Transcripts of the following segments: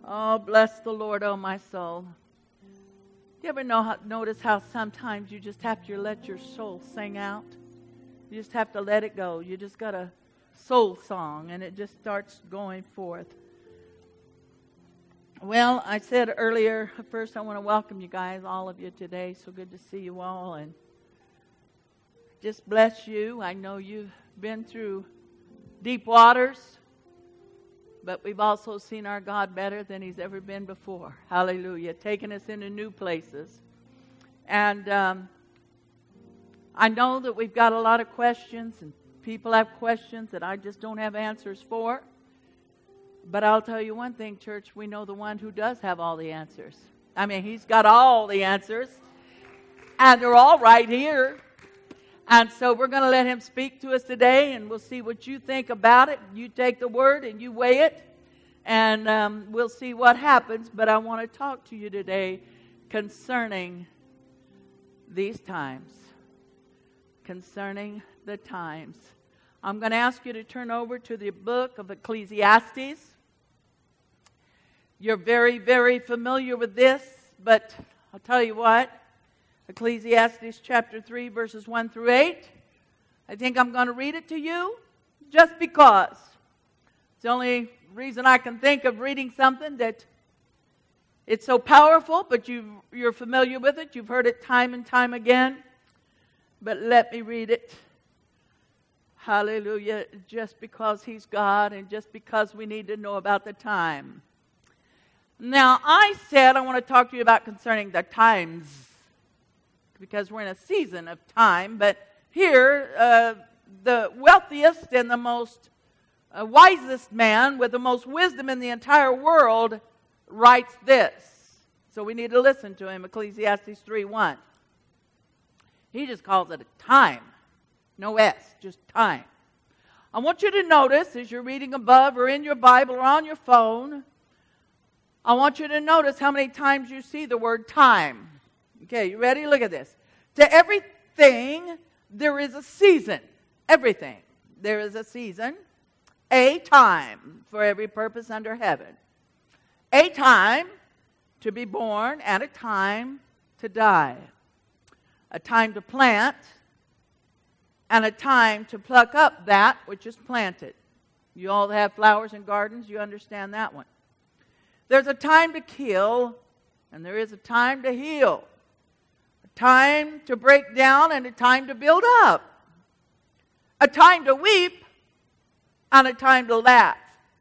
Oh, bless the Lord, oh my soul. Do you ever notice how sometimes you just have to let your soul sing out? You just have to let it go. You just got a soul song, and it just starts going forth. Well, I said earlier, first I want to welcome you guys, all of you today. So good to see you all, and just bless you. I know you've been through deep waters, but we've also seen our God better than He's ever been before. Hallelujah. Taking us into new places. And I know that we've got a lot of questions, and people have questions that I just don't have answers for. But I'll tell you one thing, church, we know the one who does have all the answers. I mean, He's got all the answers, and they're all right here. And so we're going to let Him speak to us today, and we'll see what you think about it. You take the word and you weigh it, and we'll see what happens. But I want to talk to you today concerning these times. Concerning the times. I'm going to ask you to turn over to the book of Ecclesiastes. You're very, very familiar with this, but I'll tell you what. Ecclesiastes chapter 3, verses 1 through 8. I think I'm going to read it to you just because. It's the only reason I can think of reading something that it's so powerful, but you're familiar with it. You've heard it time and time again. But let me read it. Hallelujah. Just because He's God and just because we need to know about the time. Now, I said I want to talk to you about concerning the times, because we're in a season of time. But here, the wealthiest and the most wisest man with the most wisdom in the entire world writes this. So we need to listen to him, Ecclesiastes 3:1. He just calls it a time. No S, just time. I want you to notice, as you're reading above or in your Bible or on your phone, I want you to notice how many times you see the word time. Okay, you ready? Look at this. To everything, there is a season. Everything. There is a season. A time for every purpose under heaven. A time to be born and a time to die. A time to plant and a time to pluck up that which is planted. You all have flowers and gardens, you understand that one. There's a time to kill, and there is a time to heal. A time to break down and a time to build up. A time to weep and a time to laugh.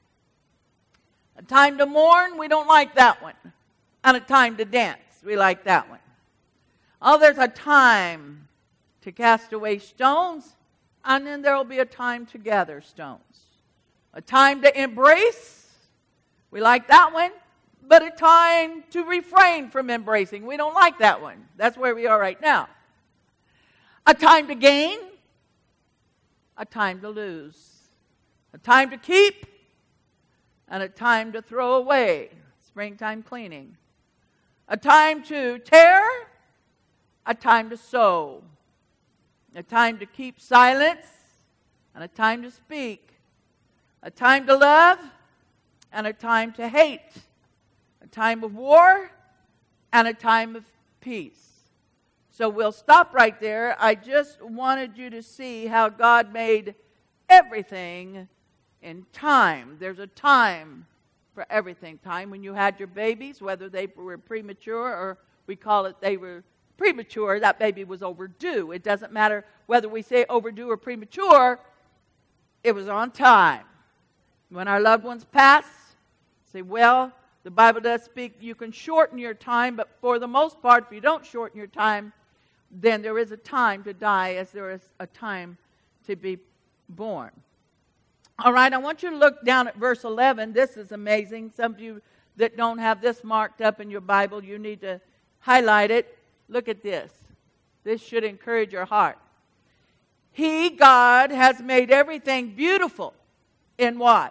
A time to mourn, we don't like that one. And a time to dance, we like that one. Oh, there's a time to cast away stones, and then there will be a time to gather stones. A time to embrace, we like that one, but a time to refrain from embracing. We don't like that one. That's where we are right now. A time to gain, a time to lose. A time to keep, and a time to throw away. Springtime cleaning. A time to tear, a time to sow. A time to keep silence, and a time to speak. A time to love, and a time to hate. A time of war, and a time of peace. So we'll stop right there. I just wanted you to see how God made everything in time. There's a time for everything. Time when you had your babies, whether they were premature or we call it they were premature, that baby was overdue. It doesn't matter whether we say overdue or premature, it was on time. When our loved ones pass, say, well, the Bible does speak, you can shorten your time, but for the most part, if you don't shorten your time, then there is a time to die as there is a time to be born. All right, I want you to look down at verse 11. This is amazing. Some of you that don't have this marked up in your Bible, you need to highlight it. Look at this. This should encourage your heart. He, God, has made everything beautiful in what?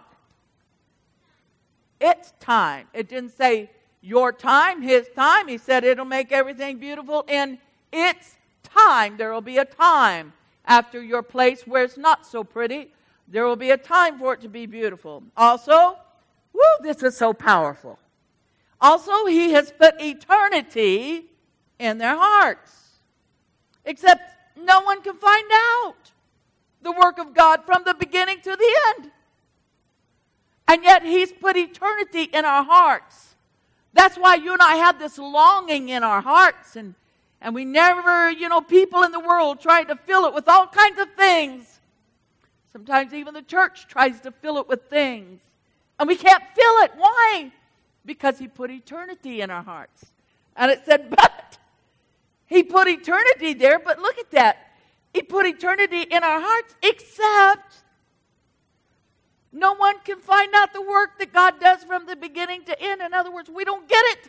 It's time. It didn't say your time, His time. He said it'll make everything beautiful in its time. There will be a time after your place where it's not so pretty. There will be a time for it to be beautiful. Also, this is so powerful. Also, he has put eternity in their hearts. Except no one can find out the work of God from the beginning to the end. And yet he's put eternity in our hearts. That's why you and I have this longing in our hearts. And we never, people in the world try to fill it with all kinds of things. Sometimes even the church tries to fill it with things. And we can't fill it. Why? Because he put eternity in our hearts. And it said, but he put eternity there, but look at that. He put eternity in our hearts, except no one can find out the work that God does from the beginning to end. In other words, we don't get it.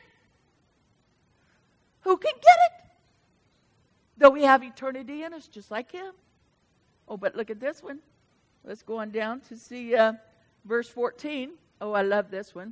Who can get it? Though we have eternity in us, just like him. Oh, but look at this one. Let's go on down to see verse 14. Oh, I love this one.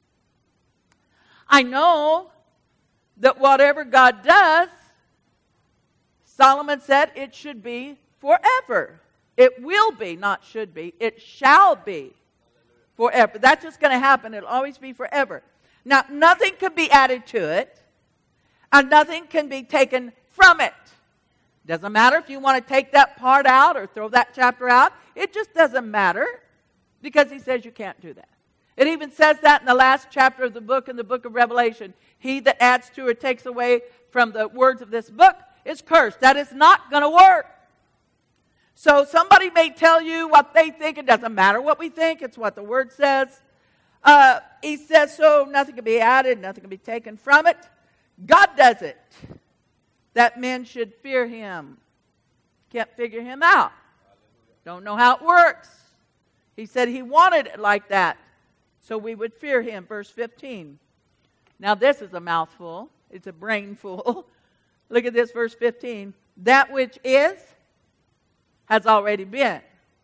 I know that whatever God does, Solomon said it should be forever. It will be, not should be. It shall be forever. That's just going to happen. It'll always be forever. Now, nothing can be added to it, and nothing can be taken from it. Doesn't matter if you want to take that part out or throw that chapter out. It just doesn't matter, because he says you can't do that. It even says that in the last chapter of the book, in the book of Revelation. He that adds to or takes away from the words of this book is cursed. That is not going to work. So somebody may tell you what they think. It doesn't matter what we think. It's what the word says. He says so. Nothing can be added. Nothing can be taken from it. God does it. That men should fear him. Can't figure him out. Don't know how it works. He said he wanted it like that, so we would fear him. Verse 15. Now this is a mouthful. It's a brainful. Look at this, verse 15. That which is has already been.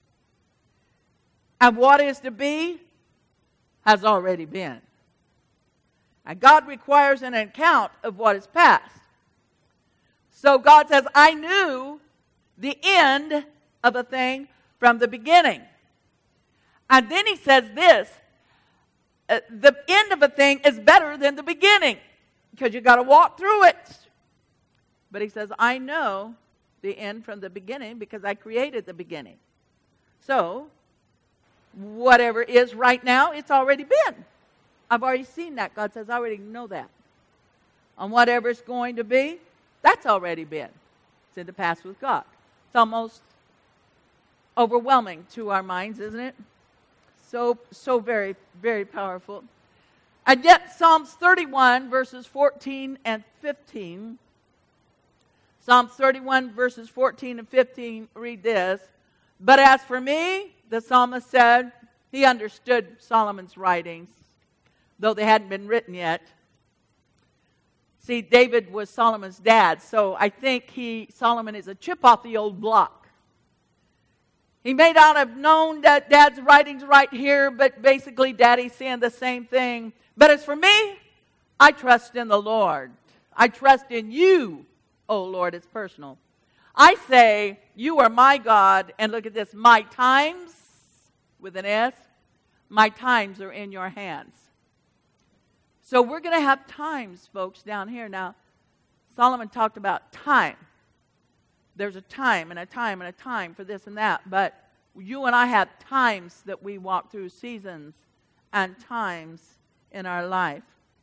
And what is to be has already been. And God requires an account of what is past. So God says, I knew the end of a thing from the beginning. And then he says this, the end of a thing is better than the beginning, because you got to walk through it. But he says, I know the end from the beginning because I created the beginning. So, whatever is right now, it's already been. I've already seen that. God says, I already know that. On whatever it's going to be, that's already been. It's in the past with God. It's almost overwhelming to our minds, isn't it? So very, very powerful. And yet, Psalms 31, verses 14 and 15. Psalms 31, verses 14 and 15 read this. But as for me, the psalmist said, he understood Solomon's writings, though they hadn't been written yet. See, David was Solomon's dad, so I think Solomon is a chip off the old block. He may not have known that Dad's writing's right here, but basically Daddy's saying the same thing. But as for me, I trust in the Lord. I trust in you, oh Lord. It's personal. I say, you are my God, and look at this, my times, with an S, my times are in your hands. So we're going to have times, folks, down here. Now, Solomon talked about time. There's a time and a time and a time for this and that. But you and I have times that we walk through, seasons and times in our life.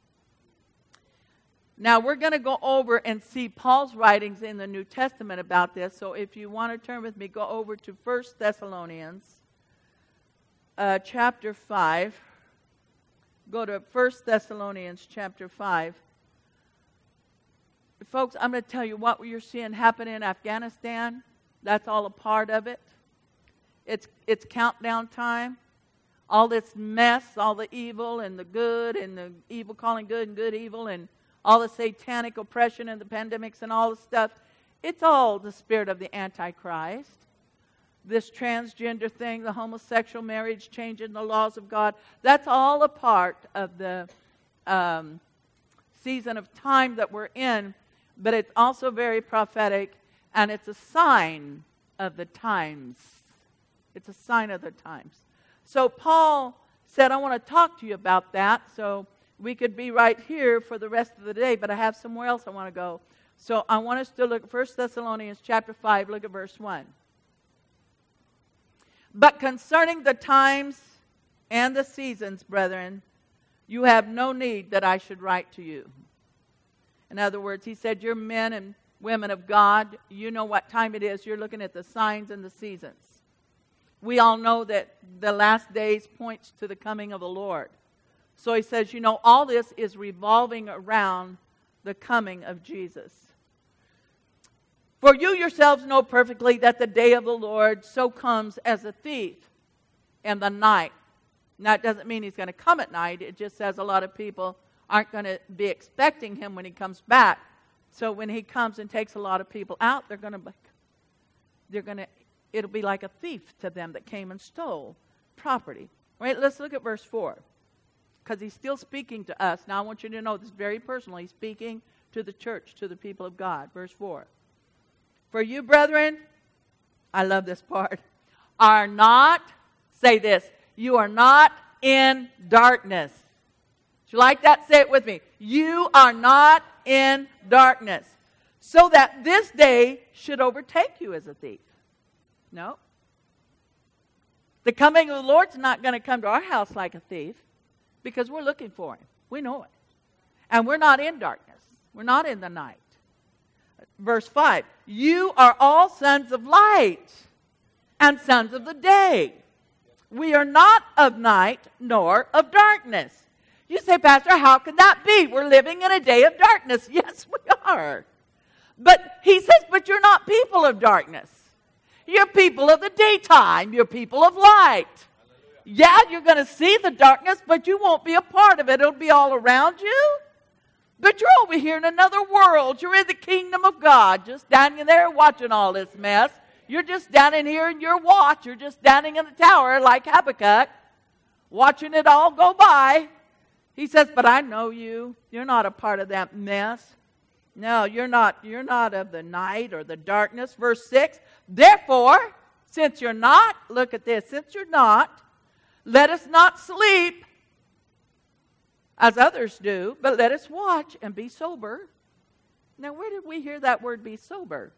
Now, we're going to go over and see Paul's writings in the New Testament about this. So if you want to turn with me, go over to 1 Thessalonians chapter 5. Go to 1 Thessalonians chapter 5. Folks, I'm going to tell you what you're seeing happen in Afghanistan. That's all a part of it. It's countdown time. All this mess, all the evil and the good, and the evil calling good and good evil, and all the satanic oppression and the pandemics and all the stuff. It's all the spirit of the Antichrist. This transgender thing, the homosexual marriage, changing the laws of God, that's all a part of the season of time that we're in. But it's also very prophetic, and it's a sign of the times. It's a sign of the times. So Paul said, I want to talk to you about that. So we could be right here for the rest of the day, but I have somewhere else I want to go. So I want us to look at 1 Thessalonians chapter 5, look at verse 1. But concerning the times and the seasons, brethren, you have no need that I should write to you. In other words, he said, you're men and women of God. You know what time it is. You're looking at the signs and the seasons. We all know that the last days points to the coming of the Lord. So he says, all this is revolving around the coming of Jesus. For you yourselves know perfectly that the day of the Lord so comes as a thief in the night. Now, it doesn't mean he's going to come at night. It just says a lot of people aren't going to be expecting him when he comes back. So when he comes and takes a lot of people out, it'll be like a thief to them that came and stole property. Right? Let's look at verse 4. Because he's still speaking to us. Now, I want you to know this is very personal. He's speaking to the church, to the people of God. Verse 4. For you, brethren, I love this part, are not, say this, you are not in darkness. Do you like that? Say it with me. You are not in darkness, so that this day should overtake you as a thief. No. The coming of the Lord's not going to come to our house like a thief, because we're looking for him. We know it. And we're not in darkness. We're not in the night. Verse 5. You are all sons of light and sons of the day. We are not of night nor of darkness. You say, Pastor, how can that be? We're living in a day of darkness. Yes, we are. But he says, but you're not people of darkness. You're people of the daytime. You're people of light. Yeah, you're going to see the darkness, but you won't be a part of it. It'll be all around you. But you're over here in another world. You're in the kingdom of God, just standing there watching all this mess. You're just standing here in your watch. You're just standing in the tower like Habakkuk, watching it all go by. He says, but I know you. You're not a part of that mess. No, you're not of the night or the darkness. Verse 6, therefore, since you're not, look at this, since you're not, let us not sleep as others do, but let us watch and be sober. Now, where did we hear that word be sober?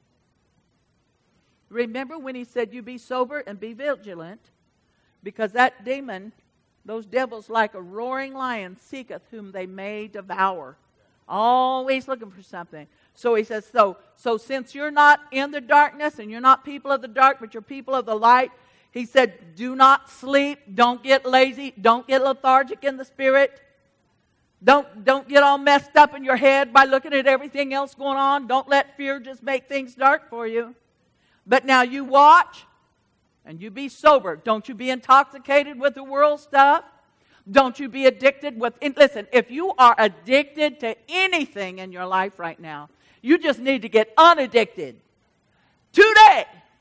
Remember when he said, you be sober and be vigilant, because that demon, those devils like a roaring lion seeketh whom they may devour. Always looking for something. So he says, so since you're not in the darkness and you're not people of the dark, but you're people of the light, he said, do not sleep. Don't get lazy. Don't get lethargic in the spirit. Don't get all messed up in your head by looking at everything else going on. Don't let fear just make things dark for you. But now you watch and you be sober. Don't you be intoxicated with the world stuff. Don't you be addicted with... Listen, if you are addicted to anything in your life right now, you just need to get unaddicted. Today.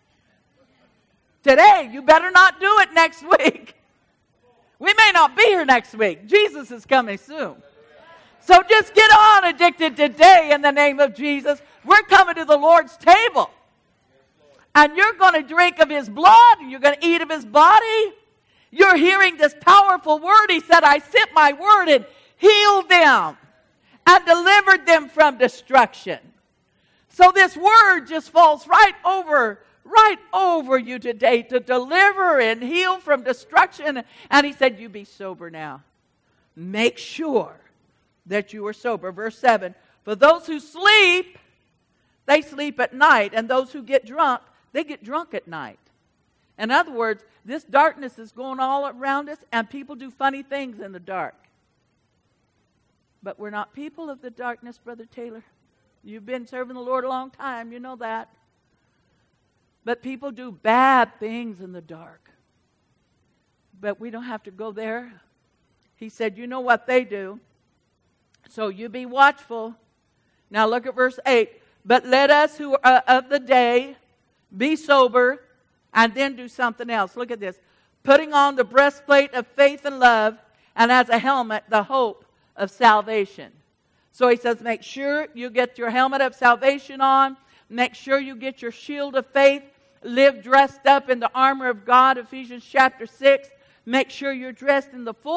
You better not do it next week. We may not be here next week. Jesus is coming soon. So just get on addicted today in the name of Jesus. We're coming to the Lord's table. And you're going to drink of his blood. And you're going to eat of his body. You're hearing this powerful word. He said, I sent my word and healed them and delivered them from destruction. So this word just falls right over you today to deliver and heal from destruction. And he said, you be sober now. Make sure that you are sober. Verse 7, for those who sleep, they sleep at night. And those who get drunk, they get drunk at night. In other words, this darkness is going all around us, and people do funny things in the dark. But we're not people of the darkness, Brother Taylor. You've been serving the Lord a long time. You know that. But people do bad things in the dark. But we don't have to go there. He said, you know what they do. So you be watchful. Now look at verse 8. But let us who are of the day be sober, and then do something else. Look at this. Putting on the breastplate of faith and love, and as a helmet, the hope of salvation. So he says, make sure you get your helmet of salvation on. Make sure you get your shield of faith. Live dressed up in the armor of God, Ephesians chapter 6. Make sure you're dressed in the full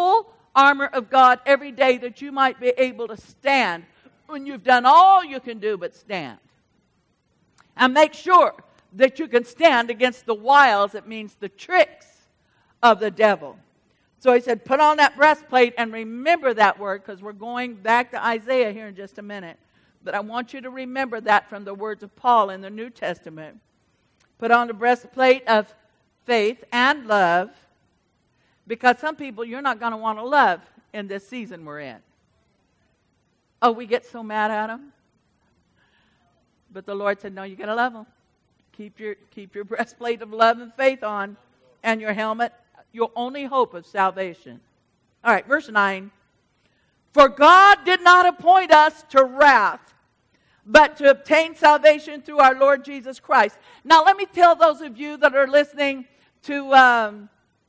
armor of God every day that you might be able to stand when you've done all you can do but stand. And make sure that you can stand against the wiles, it means the tricks of the devil. So he said, put on that breastplate and remember that word, because we're going back to Isaiah here in just a minute. But I want you to remember that from the words of Paul in the New Testament. Put on the breastplate of faith and love, because some people you're not going to want to love in this season we're in. Oh, we get so mad at them. But the Lord said, no, you're going to love them. Keep your breastplate of love and faith on, and your helmet, your only hope of salvation. All right, verse 9. For God did not appoint us to wrath, but to obtain salvation through our Lord Jesus Christ. Now, let me tell those of you that are listening to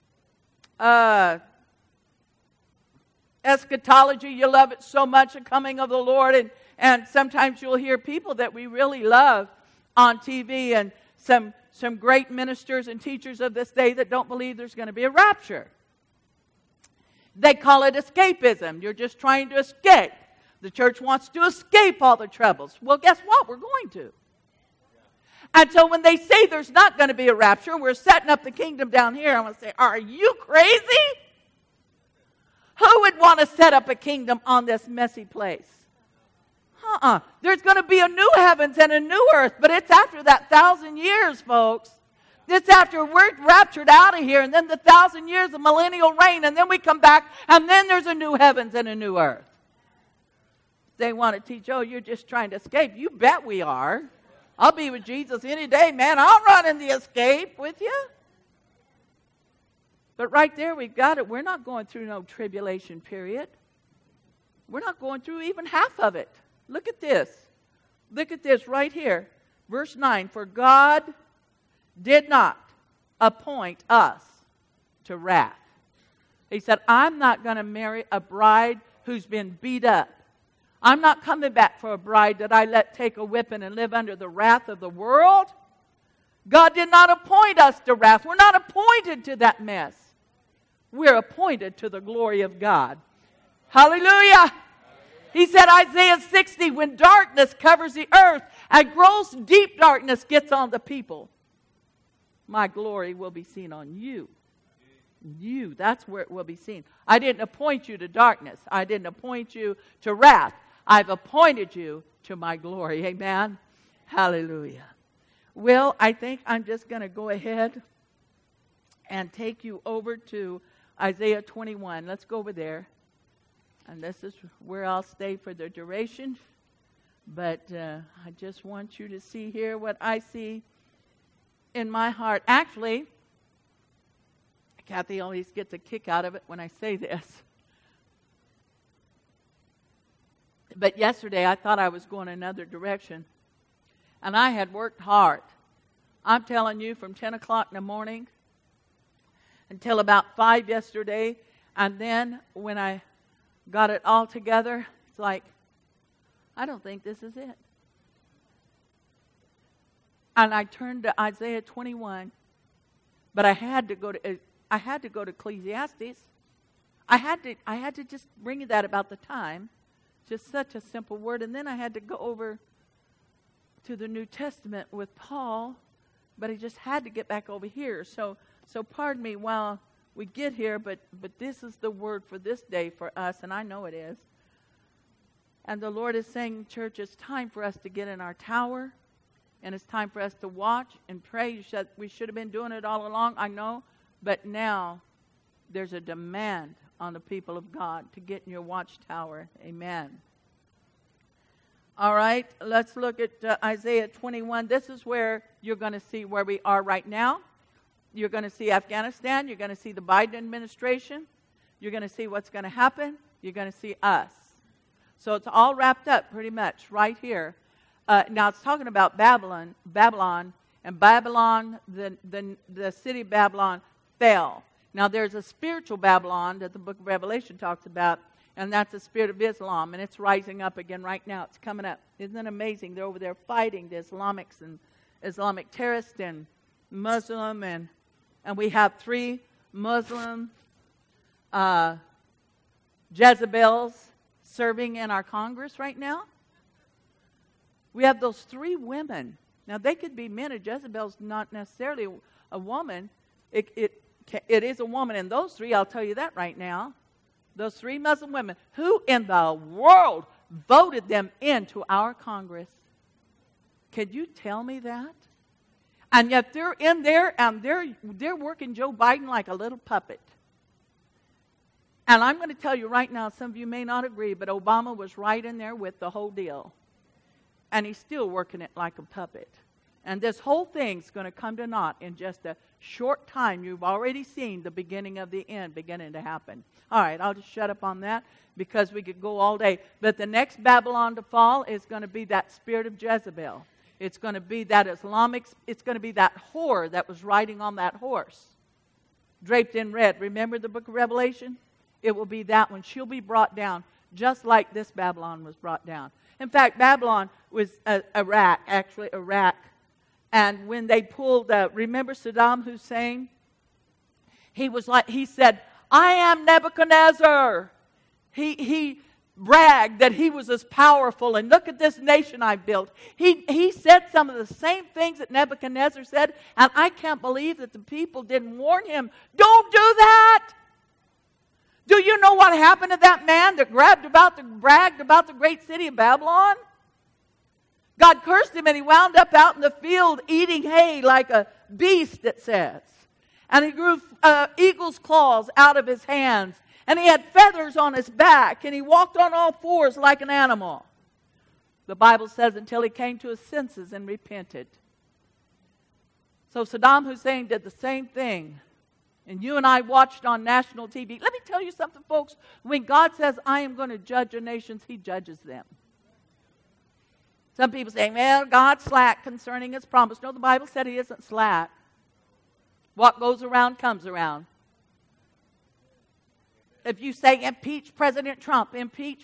eschatology, you love it so much, the coming of the Lord, and sometimes you'll hear people that we really love on TV, and some great ministers and teachers of this day that don't believe there's going to be a rapture. They call it escapism. You're just trying to escape. The church wants to escape all the troubles. Well, guess what? We're going to. And so when they say there's not going to be a rapture, we're setting up the kingdom down here, I want to say, are you crazy? Who would want to set up a kingdom on this messy place? There's going to be a new heavens and a new earth, but it's after that 1,000 years, folks. It's after we're raptured out of here, and then the 1,000 years of millennial reign, and then we come back, and then there's a new heavens and a new earth. They want to teach, oh, you're just trying to escape. You bet we are. I'll be with Jesus any day, man. I'll run in the escape with you. But right there, we've got it. We're not going through no tribulation period. We're not going through even half of it. Look at this. Look at this right here. Verse 9. For God did not appoint us to wrath. He said, I'm not going to marry a bride who's been beat up. I'm not coming back for a bride that I let take a whipping and live under the wrath of the world. God did not appoint us to wrath. We're not appointed to that mess. We're appointed to the glory of God. Hallelujah. He said, Isaiah 60, when darkness covers the earth and gross deep darkness gets on the people, my glory will be seen on you. You, that's where it will be seen. I didn't appoint you to darkness. I didn't appoint you to wrath. I've appointed you to my glory. Amen. Hallelujah. Well, I think I'm just going to go ahead and take you over to Isaiah 21. Let's go over there. And this is where I'll stay for the duration. But I just want you to see here what I see in my heart. Actually, Kathy always gets a kick out of it when I say this. But yesterday I thought I was going another direction. And I had worked hard. I'm telling you, from 10 o'clock in the morning until about 5 yesterday. And then when I got it all together, it's like, I don't think this is it. And I turned to Isaiah 21. But I had to go to Ecclesiastes. I had to just bring you that about the time. Just such a simple word. And then I had to go over to the New Testament with Paul, but I just had to get back over here. So pardon me while we get here, but this is the word for this day for us, and I know it is. And the Lord is saying, church, it's time for us to get in our tower, and it's time for us to watch and pray. We should have been doing it all along, I know, but now there's a demand on the people of God to get in your watchtower. Amen. All right, let's look at Isaiah 21. This is where you're going to see where we are right now. You're going to see Afghanistan. You're going to see the Biden administration. You're going to see what's going to happen. You're going to see us. So it's all wrapped up pretty much right here. Now it's talking about Babylon, and Babylon, the city of Babylon fell. Now there's a spiritual Babylon that the book of Revelation talks about, and that's the spirit of Islam, and it's rising up again right now. It's coming up. Isn't it amazing? They're over there fighting the Islamics and Islamic terrorists and Muslim, and we have 3 Muslim Jezebels serving in our Congress right now? We have those 3 women. Now, they could be men. A Jezebel's not necessarily a woman. It is a woman in those 3, I'll tell you that right now. Those 3 Muslim women. Who in the world voted them into our Congress? Could you tell me that? And yet they're in there and they're working Joe Biden like a little puppet. And I'm going to tell you right now, some of you may not agree, but Obama was right in there with the whole deal. And he's still working it like a puppet. And this whole thing's going to come to naught in just a short time. You've already seen the beginning of the end beginning to happen. All right, I'll just shut up on that because we could go all day. But the next Babylon to fall is going to be that spirit of Jezebel. It's going to be that it's going to be that whore that was riding on that horse, draped in red. Remember the book of Revelation? It will be that one. She'll be brought down just like this Babylon was brought down. In fact, Babylon was Iraq. And when they pulled, remember Saddam Hussein? He said, I am Nebuchadnezzar. He bragged that he was as powerful, and look at this nation I built. He said some of the same things that Nebuchadnezzar said, and I can't believe that the people didn't warn him. Don't do that! Do you know what happened to that man that bragged about the great city of Babylon? God cursed him, and he wound up out in the field eating hay like a beast, it says. And he grew eagle's claws out of his hands. And he had feathers on his back. And he walked on all fours like an animal. The Bible says until he came to his senses and repented. So Saddam Hussein did the same thing. And you and I watched on national TV. Let me tell you something, folks. When God says, I am going to judge the nations, he judges them. Some people say, well, God's slack concerning his promise. No, the Bible said he isn't slack. What goes around comes around. If you say impeach President Trump, impeach.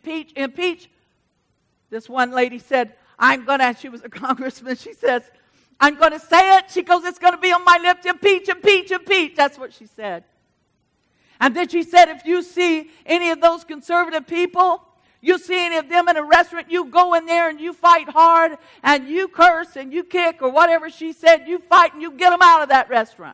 This one lady said, she was a congressman, she says, I'm going to say it. She goes, it's going to be on my lips, impeach. That's what she said. And then she said, if you see any of those conservative people, you see any of them in a restaurant, you go in there and you fight hard and you curse and you kick or whatever she said, you fight and you get them out of that restaurant.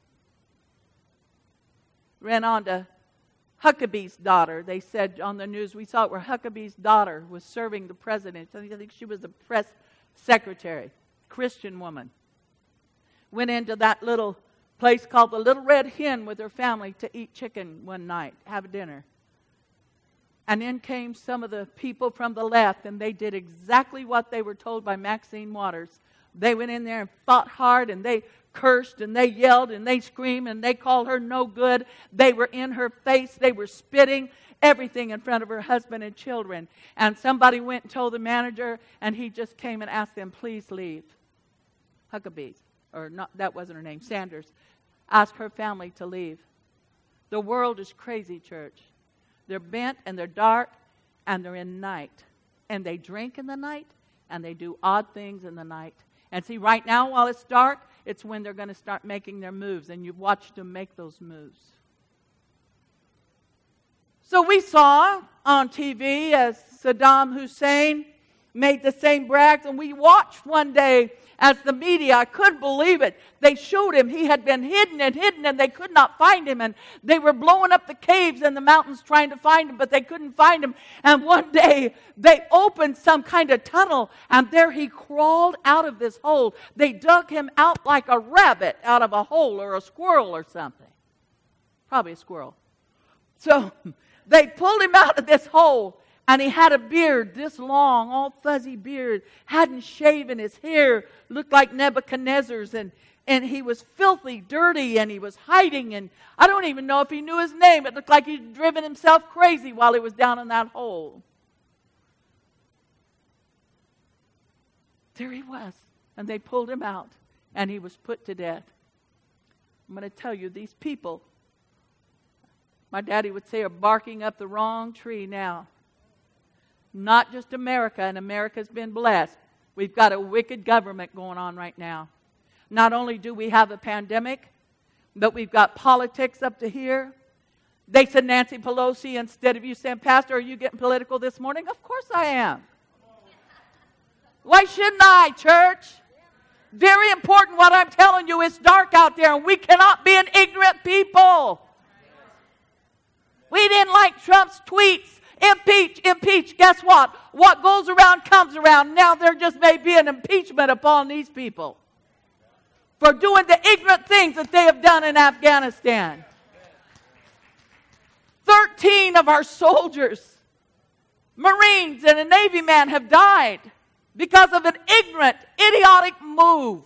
Ran on to Huckabee's daughter. They said on the news, we saw it where Huckabee's daughter was serving the president. I think she was the press secretary, Christian woman. Went into that little place called the Little Red Hen with her family to eat chicken one night, have a dinner. And in came some of the people from the left, and they did exactly what they were told by Maxine Waters. They went in there and fought hard, and they cursed, and they yelled, and they screamed, and they called her no good. They were in her face. They were spitting everything in front of her husband and children. And somebody went and told the manager, and he just came and asked them, please leave. Huckabee, or not, that wasn't her name, Sanders, asked her family to leave. The world is crazy, church. They're bent and they're dark and they're in night. And they drink in the night and they do odd things in the night. And see, right now while it's dark, it's when they're going to start making their moves. And you've watched them make those moves. So we saw on TV as Saddam Hussein made the same brags. And we watched one day as the media, I couldn't believe it. They showed him. He had been hidden and they could not find him. And they were blowing up the caves and the mountains trying to find him, but they couldn't find him. And one day they opened some kind of tunnel and there he crawled out of this hole. They dug him out like a rabbit out of a hole or a squirrel or something. Probably a squirrel. So they pulled him out of this hole. And he had a beard this long, all fuzzy beard, hadn't shaven. His hair looked like Nebuchadnezzar's, and he was filthy, dirty, and he was hiding. And I don't even know if he knew his name. It looked like he'd driven himself crazy while he was down in that hole. There he was, and they pulled him out, and he was put to death. I'm going to tell you, these people, my daddy would say, are barking up the wrong tree now. Not just America, and America's been blessed. We've got a wicked government going on right now. Not only do we have a pandemic, but we've got politics up to here. They said, Nancy Pelosi, instead of you saying, Pastor, are you getting political this morning? Of course I am. Why shouldn't I, church? Very important what I'm telling you. It's dark out there, and we cannot be an ignorant people. We didn't like Trump's tweets. Impeach, impeach. Guess what? What goes around comes around. Now there just may be an impeachment upon these people for doing the ignorant things that they have done in Afghanistan. 13 of our soldiers, Marines and a Navy man have died because of an ignorant, idiotic move.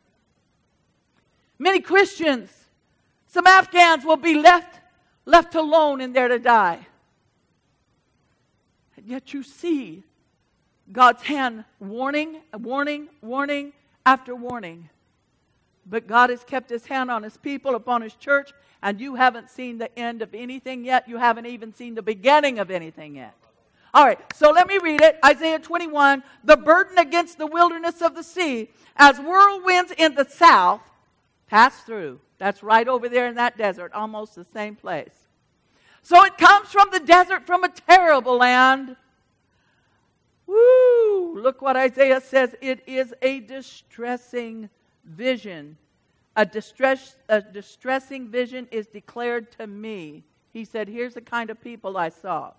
Many Christians, some Afghans will be left alone in there to die. And yet you see God's hand warning after warning. But God has kept His hand on His people, upon His church, and you haven't seen the end of anything yet. You haven't even seen the beginning of anything yet. All right, so let me read it. Isaiah 21, the burden against the wilderness of the sea, as whirlwinds in the south pass through. That's right over there in that desert, almost the same place. So it comes from the desert, from a terrible land. Woo! Look what Isaiah says. It is a distressing vision. A distressing vision is declared to me. He said, here's the kind of people I saw.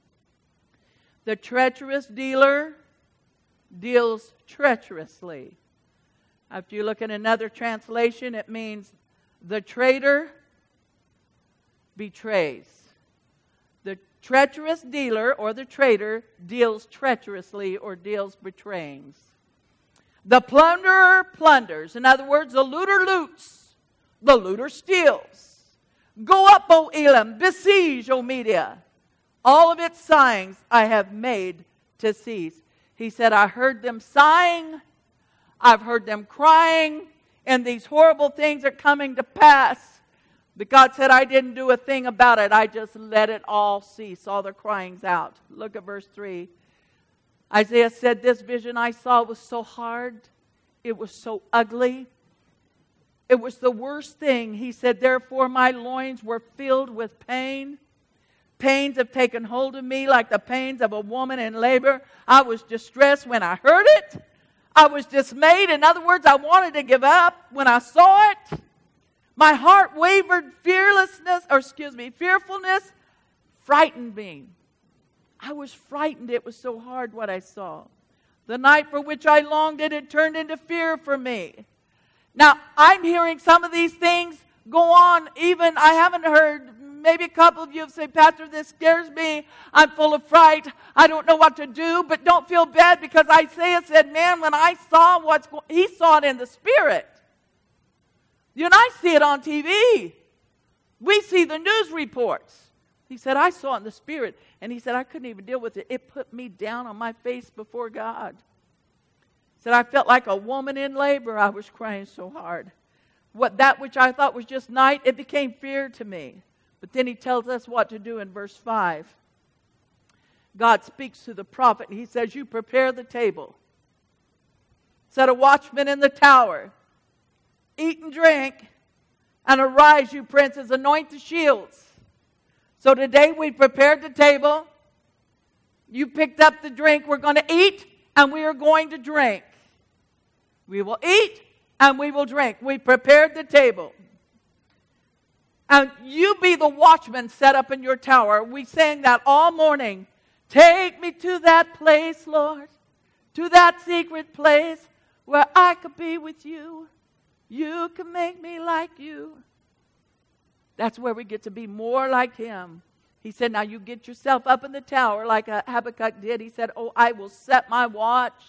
The treacherous dealer deals treacherously. If you look at another translation, it means the traitor betrays. The treacherous dealer or the traitor deals treacherously or deals betrayings. The plunderer plunders. In other words, the looter loots. The looter steals. Go up, O Elam. Besiege, O Media. All of its sighings I have made to cease. He said, I heard them sighing. I've heard them crying. And these horrible things are coming to pass. But God said, I didn't do a thing about it. I just let it all cease. All the crying's out. Look at verse 3. Isaiah said, this vision I saw was so hard. It was so ugly. It was the worst thing. He said, therefore my loins were filled with pain. Pains have taken hold of me like the pains of a woman in labor. I was distressed when I heard it. I was dismayed. In other words, I wanted to give up when I saw it. My heart wavered. Fearfulness frightened me. I was frightened. It was so hard what I saw. The night for which I longed, it had turned into fear for me. Now, I'm hearing some of these things go on. Even I haven't heard, maybe a couple of you have said, Pastor, this scares me. I'm full of fright. I don't know what to do. But don't feel bad, because Isaiah said, man, when I saw he saw it in the spirit. You and I see it on TV. We see the news reports. He said, I saw it in the spirit. And he said, I couldn't even deal with it. It put me down on my face before God. He said, I felt like a woman in labor. I was crying so hard. That which I thought was just night, it became fear to me. But then he tells us what to do in verse 5. God speaks to the prophet, and he says, you prepare the table. Set a watchman in the tower. Eat and drink. And arise, you princes, anoint the shields. So today we prepared the table. You picked up the drink. We're going to eat and we are going to drink. We will eat and we will drink. We prepared the table. And you be the watchman set up in your tower. We sang that all morning. Take me to that place, Lord. To that secret place where I could be with you. You can make me like you. That's where we get to be more like Him. He said, now you get yourself up in the tower like Habakkuk did. He said, oh, I will set my watch.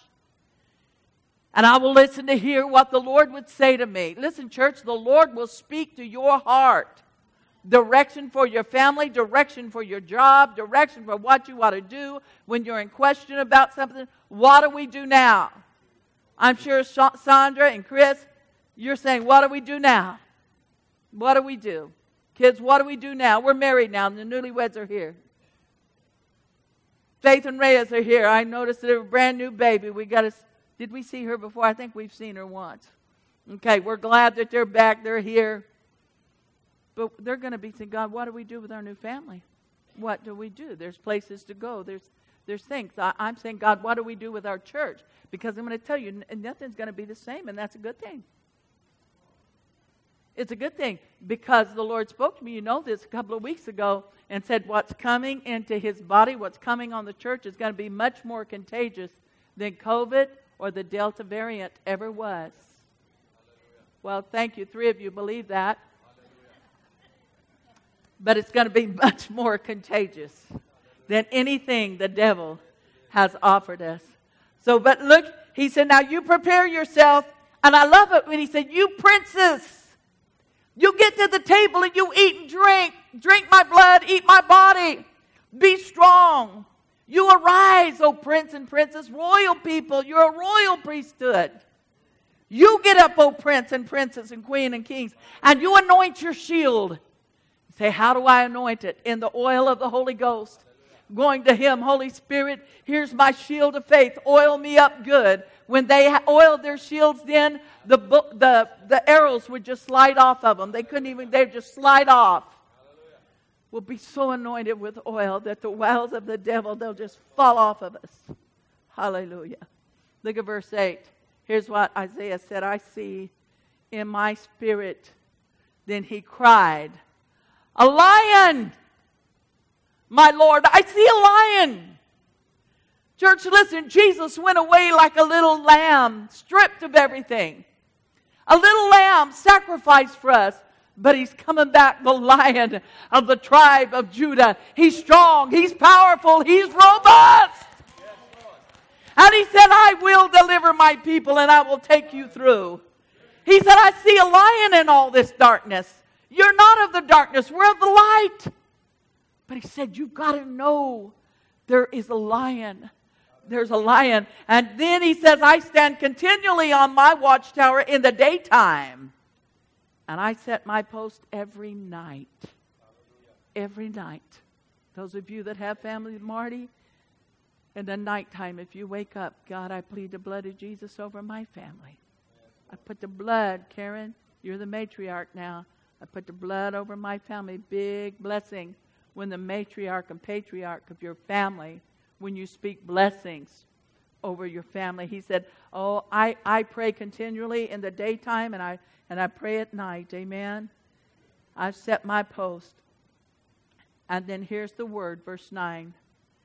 And I will listen to hear what the Lord would say to me. Listen, church, the Lord will speak to your heart. Direction for your family, direction for your job, direction for what you ought to do when you're in question about something. What do we do now? I'm sure Sandra and Chris, you're saying, what do we do now? What do we do? Kids, what do we do now? We're married now, and the newlyweds are here. Faith and Reyes are here. I noticed they're a brand new baby. Did we see her before? I think we've seen her once. Okay, we're glad that they're back. They're here. But they're going to be saying, God, what do we do with our new family? What do we do? There's places to go. There's things. I'm saying, God, what do we do with our church? Because I'm going to tell you, nothing's going to be the same, and that's a good thing. It's a good thing because the Lord spoke to me, you know this, a couple of weeks ago and said what's coming into his body, what's coming on the church is going to be much more contagious than COVID or the Delta variant ever was. Well, thank you. 3 of you believe that. But it's going to be much more contagious than anything the devil has offered us. So, but look, he said, now you prepare yourself. And I love it when he said, you princes, you get to the table and you eat and drink. Drink my blood, eat my body. Be strong. You arise, O prince and princess, royal people. You're a royal priesthood. You get up, O prince and princess and queen and kings, and you anoint your shield. Say, how do I anoint it? In the oil of the Holy Ghost. Going to him, Holy Spirit, here's my shield of faith. Oil me up good. When they oiled their shields then, the arrows would just slide off of them. They'd just slide off. We'll be so anointed with oil that the wiles of the devil, they'll just fall off of us. Hallelujah. Look at verse 8. Here's what Isaiah said, I see in my spirit. Then he cried, a lion! My Lord, I see a lion. Church, listen, Jesus went away like a little lamb, stripped of everything. A little lamb sacrificed for us, but he's coming back, the lion of the tribe of Judah. He's strong, he's powerful, he's robust. And he said, I will deliver my people and I will take you through. He said, I see a lion in all this darkness. You're not of the darkness, we're of the light. But he said, you've got to know there is a lion. There's a lion. And then he says, I stand continually on my watchtower in the daytime. And I set my post every night. Every night. Those of you that have families, Marty, in the nighttime, if you wake up, God, I plead the blood of Jesus over my family. I put the blood, Karen, you're the matriarch now. I put the blood over my family. Big blessing when the matriarch and patriarch of your family, when you speak blessings over your family. He said, oh, I pray continually in the daytime and I pray at night. Amen. I've set my post. And then here's the word, verse 9.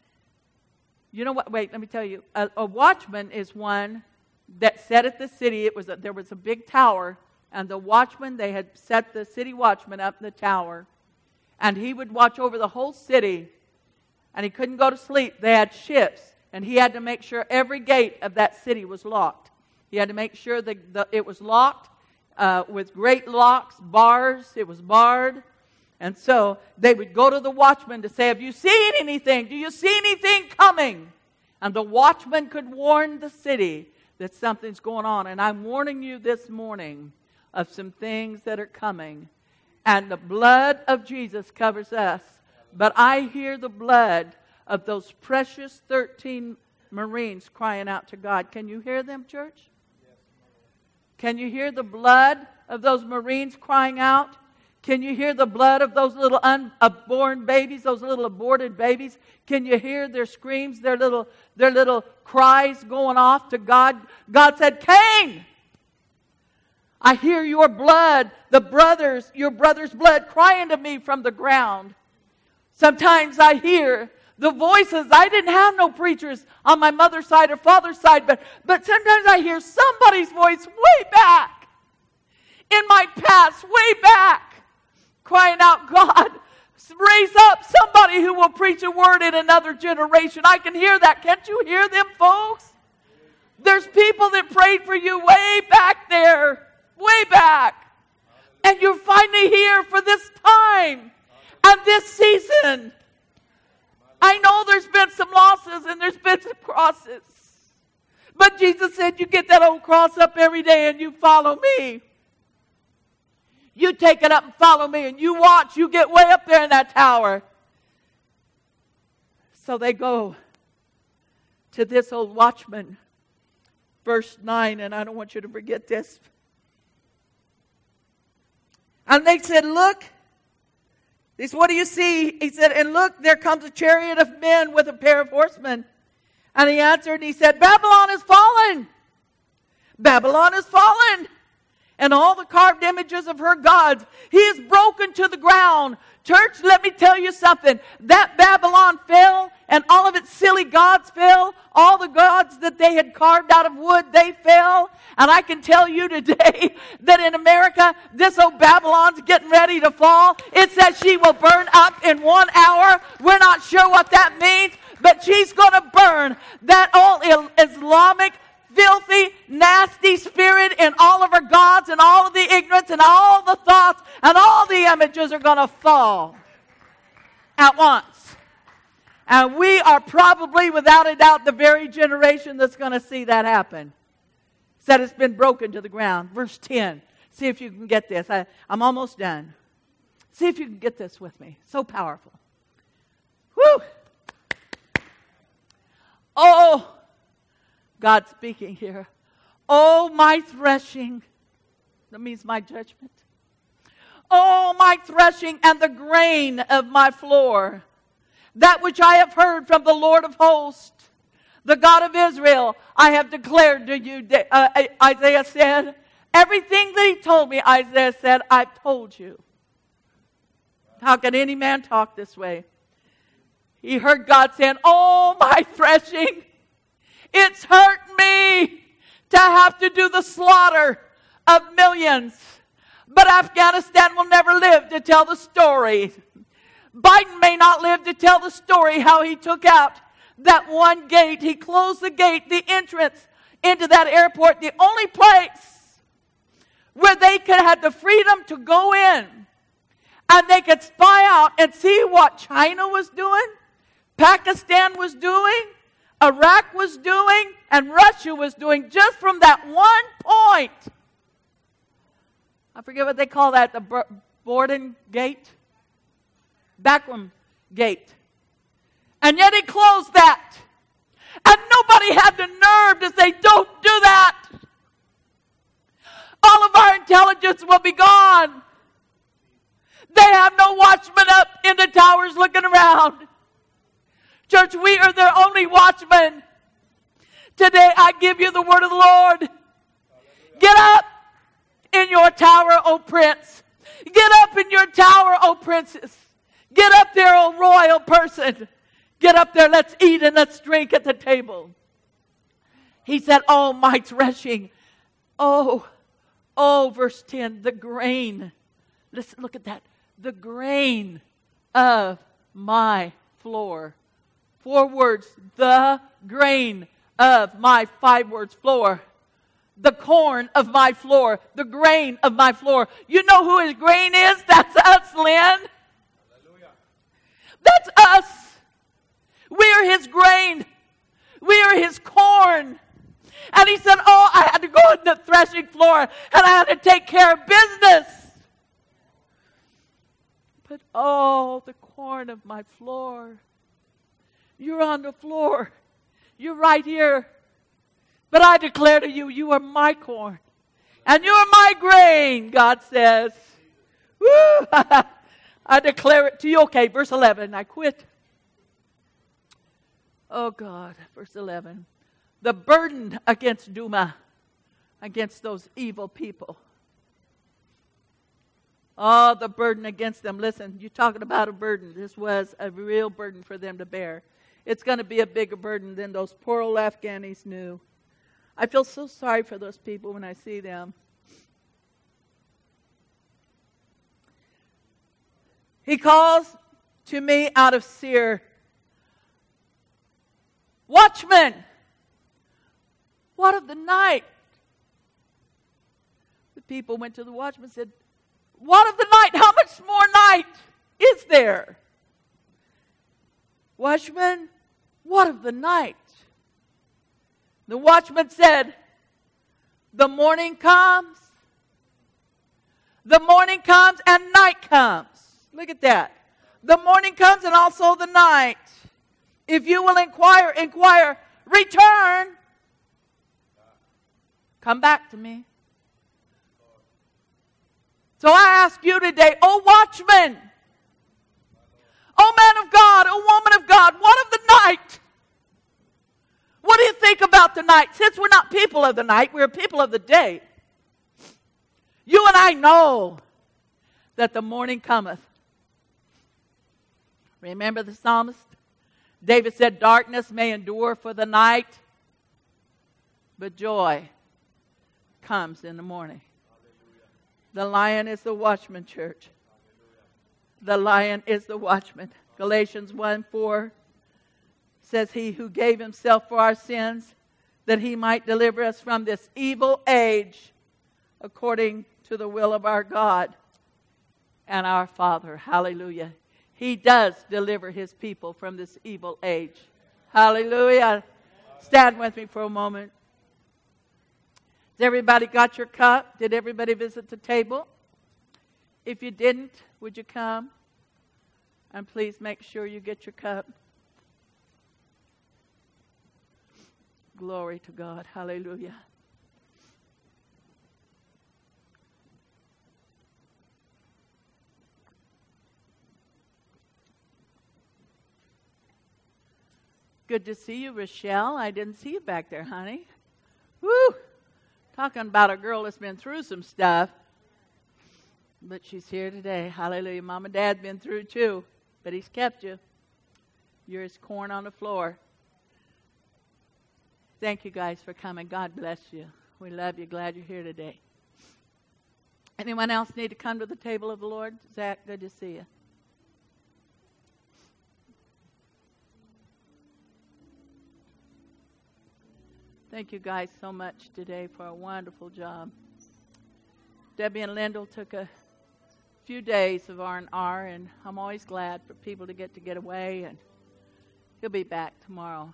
You know what? Wait, let me tell you. A watchman is one that sat at the city. There was a big tower, and the watchman, they had set the city watchman up in the tower. And he would watch over the whole city. And he couldn't go to sleep. They had ships. And he had to make sure every gate of that city was locked. He had to make sure that it was locked with great locks, bars. It was barred. And so they would go to the watchman to say, have you seen anything? Do you see anything coming? And the watchman could warn the city that something's going on. And I'm warning you this morning of some things that are coming. And the blood of Jesus covers us. But I hear the blood of those precious 13 Marines crying out to God. Can you hear them, church? Can you hear the blood of those Marines crying out? Can you hear the blood of those little unborn babies, those little aborted babies? Can you hear their screams, their little cries going off to God? God said, Cain, I hear your blood, your brother's blood crying to me from the ground. Sometimes I hear the voices. I didn't have no preachers on my mother's side or father's side, but sometimes I hear somebody's voice way back in my past, way back, crying out, God, raise up somebody who will preach a word in another generation. I can hear that. Can't you hear them, folks? There's people that prayed for you way back there. Way back. And you're finally here for this time and this season. I know there's been some losses and there's been some crosses. But Jesus said, you get that old cross up every day and you follow me. You take it up and follow me and you watch. You get way up there in that tower. So they go to this old watchman. Verse 9, and I don't want you to forget this. And they said, look, He said, what do you see? He said, and look, there comes a chariot of men with a pair of horsemen. And he answered and he said, Babylon is fallen. Babylon is fallen. And all the carved images of her gods, he is broken to the ground. Church, let me tell you something. That Babylon fell, and all of its silly gods fell. All the gods that they had carved out of wood, they fell. And I can tell you today that in America, this old Babylon's getting ready to fall. It says she will burn up in 1 hour. We're not sure what that means, but she's going to burn. That old Islamic filthy, nasty spirit and all of her gods and all of the ignorance and all the thoughts and all the images are going to fall at once. And we are probably, without a doubt, the very generation that's going to see that happen. Said it's been broken to the ground. Verse 10. See if you can get this. I'm almost done. See if you can get this with me. So powerful. Whew. Oh, God speaking here. Oh, my threshing. That means my judgment. Oh, my threshing and the grain of my floor. That which I have heard from the Lord of hosts, the God of Israel, I have declared to you. Isaiah said, everything that he told me, Isaiah said, I've told you. How can any man talk this way? He heard God saying, oh, my threshing. It's hurt me to have to do the slaughter of millions. But Afghanistan will never live to tell the story. Biden may not live to tell the story how he took out that one gate. He closed the gate, the entrance into that airport, the only place where they could have the freedom to go in and they could spy out and see what China was doing, Pakistan was doing, Iraq was doing, and Russia was doing, just from that one point. I forget what they call that, the Borden Gate? Backroom Gate. And yet he closed that. And nobody had the nerve to say, don't do that. All of our intelligence will be gone. They have no watchmen up in the towers looking around. Church, we are their only watchmen. Today I give you the word of the Lord. Get up in your tower, O prince. Get up in your tower, O princess. Get up there, O royal person. Get up there, let's eat and let's drink at the table. He said, oh, my threshing. Oh, verse 10, the grain. Listen, look at that. The grain of my floor. 4 words, the grain of my 5 words floor. The corn of my floor. The grain of my floor. You know who his grain is? That's us, Lynn. Hallelujah. That's us. We are his grain. We are his corn. And he said, oh, I had to go in the threshing floor and I had to take care of business. But oh, the corn of my floor. You're on the floor. You're right here. But I declare to you, you are my corn. And you are my grain, God says. Woo! I declare it to you. Okay, verse 11. I quit. Oh, God. Verse 11. The burden against Duma, against those evil people. Oh, the burden against them. Listen, you're talking about a burden. This was a real burden for them to bear. It's going to be a bigger burden than those poor old Afghanis knew. I feel so sorry for those people when I see them. He calls to me out of Seir, watchman, what of the night? The people went to the watchman and said, what of the night? How much more night is there? Watchman, what of the night? The watchman said, the morning comes and night comes. Look at that. The morning comes and also the night. If you will inquire, return. Come back to me. So I ask you today, oh watchman, Oh, man of God, oh, woman of God, what of the night? What do you think about the night? Since we're not people of the night, we're people of the day. You and I know that the morning cometh. Remember the psalmist? David said, darkness may endure for the night, but joy comes in the morning. The lion is the watchman, church. The lion is the watchman. Galatians 1:4 says, he who gave himself for our sins, that he might deliver us from this evil age, according to the will of our God and our Father. Hallelujah. He does deliver his people from this evil age. Hallelujah. Stand with me for a moment. Has everybody got your cup? Did everybody visit the table? If you didn't, would you come? And please make sure you get your cup. Glory to God. Hallelujah. Good to see you, Rochelle. I didn't see you back there, honey. Woo! Talking about a girl that's been through some stuff. But she's here today. Hallelujah. Mom and Dad's been through too. But he's kept you. You're his corn on the floor. Thank you guys for coming. God bless you. We love you. Glad you're here today. Anyone else need to come to the table of the Lord? Zach, good to see you. Thank you guys so much today for a wonderful job. Debbie and Lyndall took a few days of R&R, and I'm always glad for people to get away, and he'll be back tomorrow.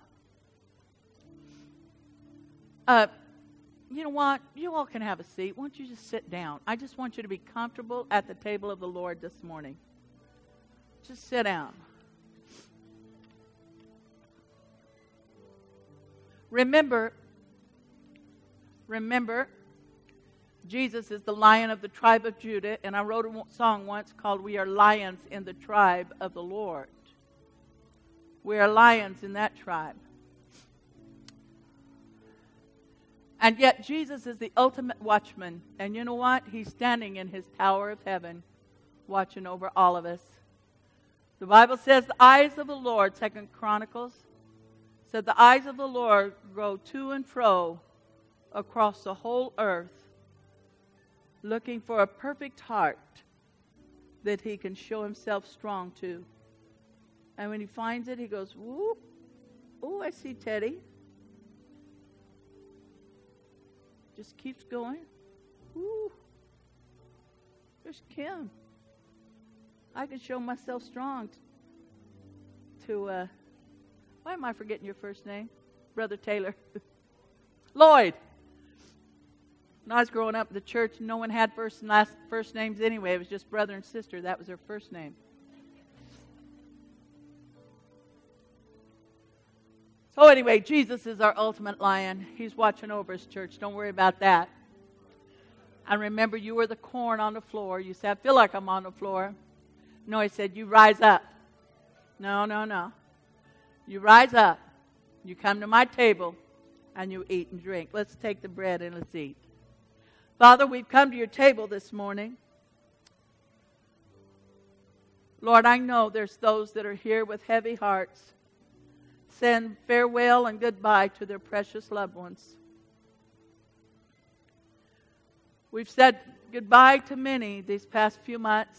You know what? You all can have a seat. Why don't you just sit down? I just want you to be comfortable at the table of the Lord this morning. Just sit down. Remember, Jesus is the Lion of the tribe of Judah, and I wrote a song once called We Are Lions in the Tribe of the Lord. We are lions in that tribe. And yet Jesus is the ultimate watchman. And you know what? He's standing in his tower of heaven, watching over all of us. The Bible says the eyes of the Lord, 2 Chronicles, said the eyes of the Lord go to and fro across the whole earth, looking for a perfect heart that he can show himself strong to. And when he finds it, he goes, whoop. Oh, I see Teddy. Just keeps going. Ooh. There's Kim. I can show myself strong to why am I forgetting your first name? Brother Taylor. Lloyd. When I was growing up in the church, no one had first and last first names anyway. It was just brother and sister. That was their first name. So anyway, Jesus is our ultimate lion. He's watching over his church. Don't worry about that. And remember, you were the corn on the floor. You said, I feel like I'm on the floor. No, he said, you rise up. No. You rise up. You come to my table and you eat and drink. Let's take the bread and let's eat. Father, we've come to your table this morning. Lord, I know there's those that are here with heavy hearts. Send farewell and goodbye to their precious loved ones. We've said goodbye to many these past few months.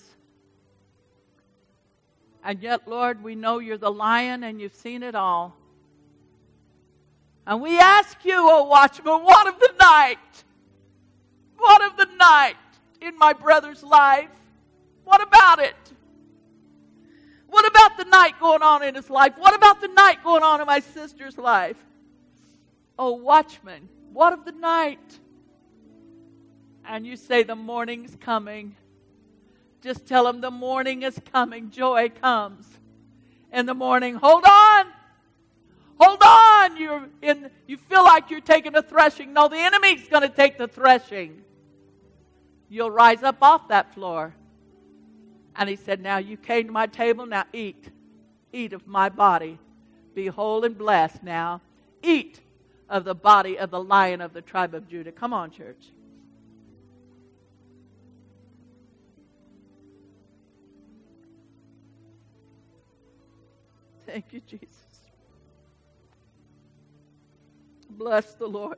And yet, Lord, we know you're the lion and you've seen it all. And we ask you, O watchman, what of the night? What of the night in my brother's life? What about it? What about the night going on in his life? What about the night going on in my sister's life? Oh, watchman, what of the night? And you say the morning's coming. Just tell him the morning is coming. Joy comes in the morning. Hold on. Hold on. You feel like you're taking a threshing. No, the enemy's going to take the threshing. You'll rise up off that floor. And he said, now you came to my table, now eat. Eat of my body. Be whole and blessed now. Eat of the body of the Lion of the tribe of Judah. Come on, church. Thank you, Jesus. Bless the Lord.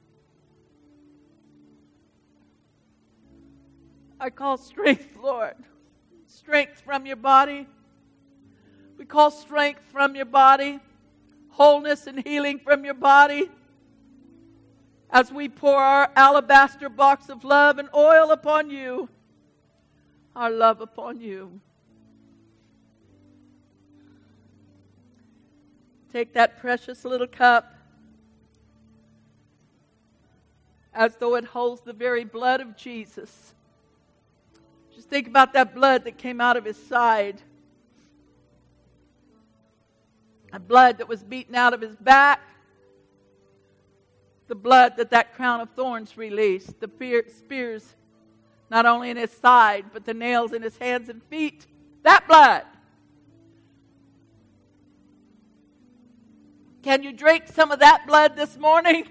I call strength, Lord. Strength from your body. We call strength from your body. Wholeness and healing from your body. As we pour our alabaster box of love and oil upon you. Our love upon you. Take that precious little cup, as though it holds the very blood of Jesus. Just think about that blood that came out of his side. A blood that was beaten out of his back. The blood that crown of thorns released. The spears, not only in his side, but the nails in his hands and feet. That blood. Can you drink some of that blood this morning?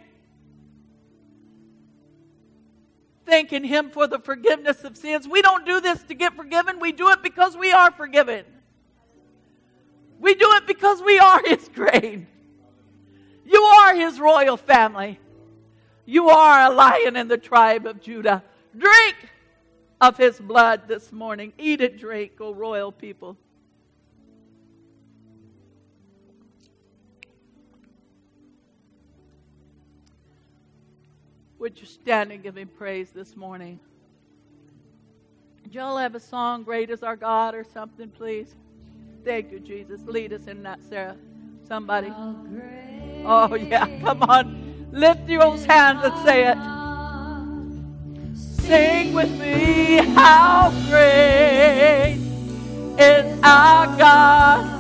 Thanking him for the forgiveness of sins. We don't do this to get forgiven. We do it because we are forgiven. We do it because we are his grain. You are his royal family. You are a lion in the tribe of Judah. Drink of his blood this morning. Eat and drink, O royal people. Would you stand and give him praise this morning? Did y'all have a song, Great is Our God, or something, please? Thank you, Jesus. Lead us in that, Sarah. Somebody. Oh, yeah. Come on. Lift your hands and say it. Sing with me. How great is our God.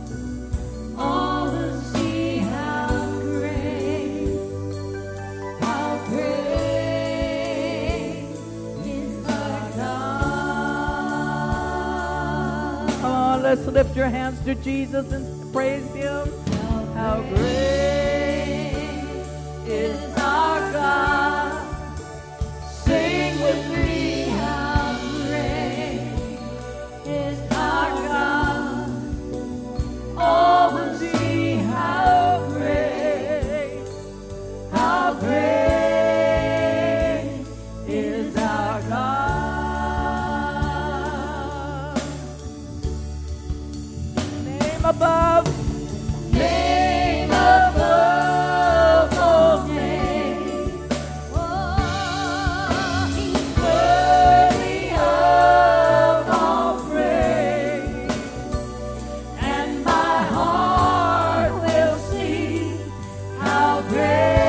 Let's lift your hands to Jesus and praise him. How great is our God. Sing with me. How great is our God. Oh, we'll see how great is our God. Above, name above all names. Oh, he's worthy of all praise, and my heart will sing how great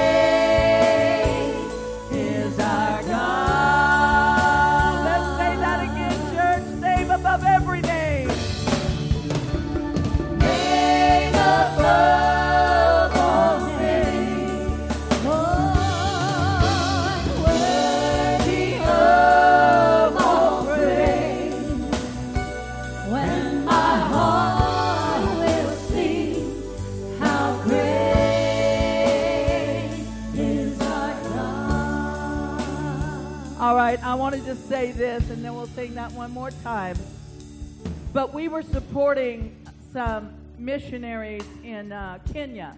is our God. Let's say that again, church. Name above every name. All right, I want to just say this, and then we'll sing that one more time. But we were supporting some missionaries in Kenya.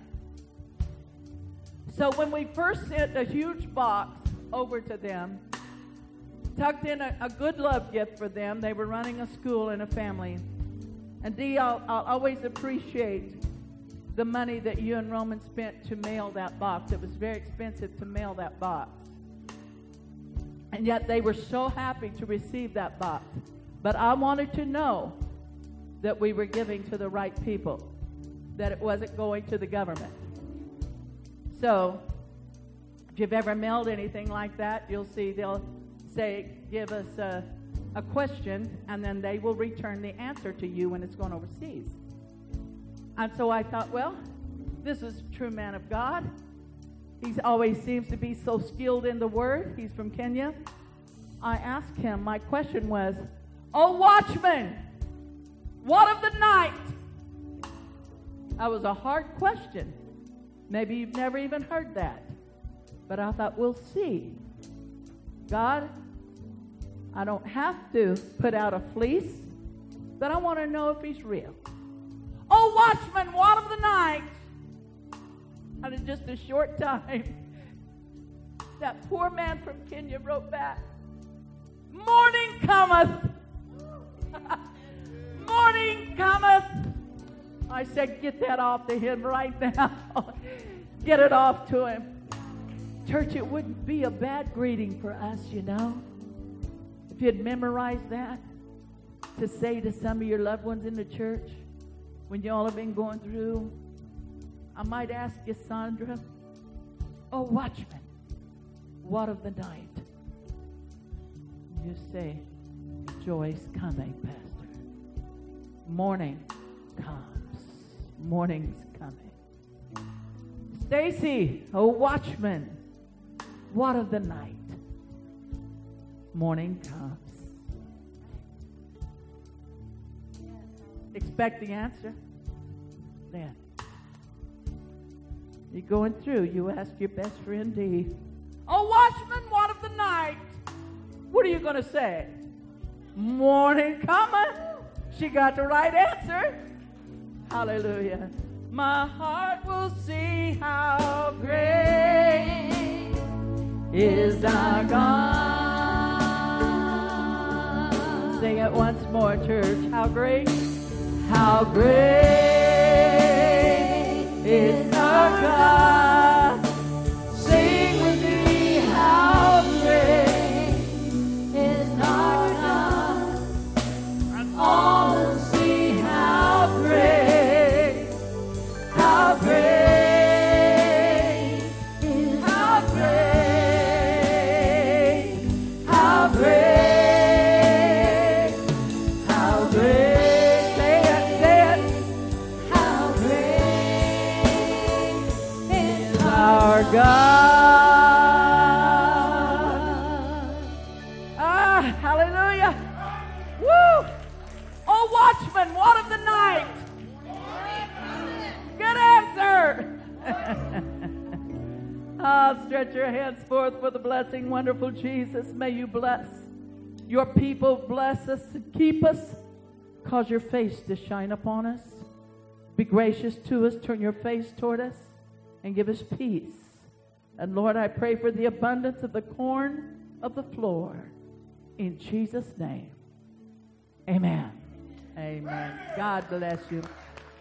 So when we first sent a huge box over to them, tucked in a good love gift for them. They were running a school and a family. And Dee, I'll always appreciate the money that you and Roman spent to mail that box. It was very expensive to mail that box. And yet they were so happy to receive that box. But I wanted to know that we were giving to the right people, that it wasn't going to the government. So if you've ever mailed anything like that, you'll see they'll say, give us a question, and then they will return the answer to you when it's going overseas. And so I thought, well, this is a true man of God. He always seems to be so skilled in the Word. He's from Kenya. I asked him, my question was, O watchman, what of the night? That was a hard question. Maybe you've never even heard that. But I thought, we'll see. God, I don't have to put out a fleece, but I want to know if he's real. Oh, watchman, what of the night? And in just a short time, that poor man from Kenya wrote back, morning cometh. Morning cometh. I said, get that off to him right now. Get it off to him. Church, it wouldn't be a bad greeting for us, you know, if you'd memorize that, to say to some of your loved ones in the church when y'all have been going through. I might ask you, Sandra, oh, watchman, what of the night? You say, joy's coming, Pastor. Morning comes. Morning's coming. Stacy, oh, watchman, what of the night? Morning comes. Expect the answer. Then you're going through. You ask your best friend D, oh, watchman, what of the night? What are you going to say? Morning coming. She got the right answer. Hallelujah. My heart will see how great is our God. Sing it once more, church. How great? How great is our God. Sing with me, how great is our God. And all will see how great, how great, how great, how great, how great. Our God. Ah, hallelujah. Woo! Oh, watchman, what of the night? Good answer. Ah, stretch your hands forth for the blessing, wonderful Jesus. May you bless your people, bless us and keep us. Cause your face to shine upon us. Be gracious to us. Turn your face toward us and give us peace. And Lord, I pray for the abundance of the corn of the floor. In Jesus' name, amen. Amen. God bless you.